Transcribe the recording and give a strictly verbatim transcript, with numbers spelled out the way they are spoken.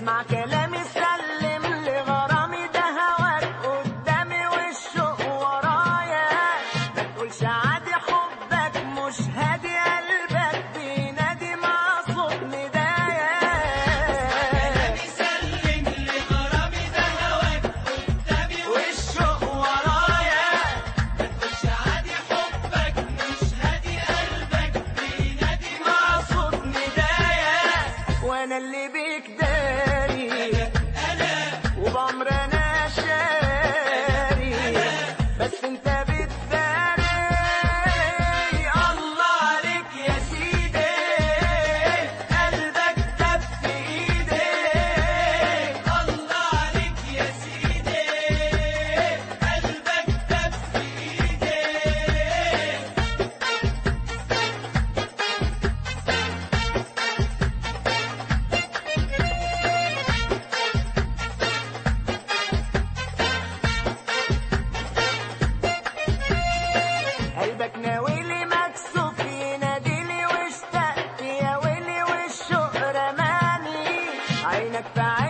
اسمع كلامي سلم لغرامي ده هواك قدامي والشوق ورايا. ما تقولش عادي حبك مش هادي قلبك بينادي مع صوت ندايا. كلامي سلم لغرامي ده هواك قدامي والشوق ورايا. ما تقولش عادي حبك مش هادي قلبك بينادي مع صوت ندايا. وانا اللي بيك داري وبعمر انا شاري بس انت بتداري. الله عليك يا سيدي قلبك دب في ايدي. الله عليك يا سيدي قلبك دب في ايدي. قلبك ناويلي مكسوف يناديلي واشتقت يا ويلي والشوق رماني. عينك في عيني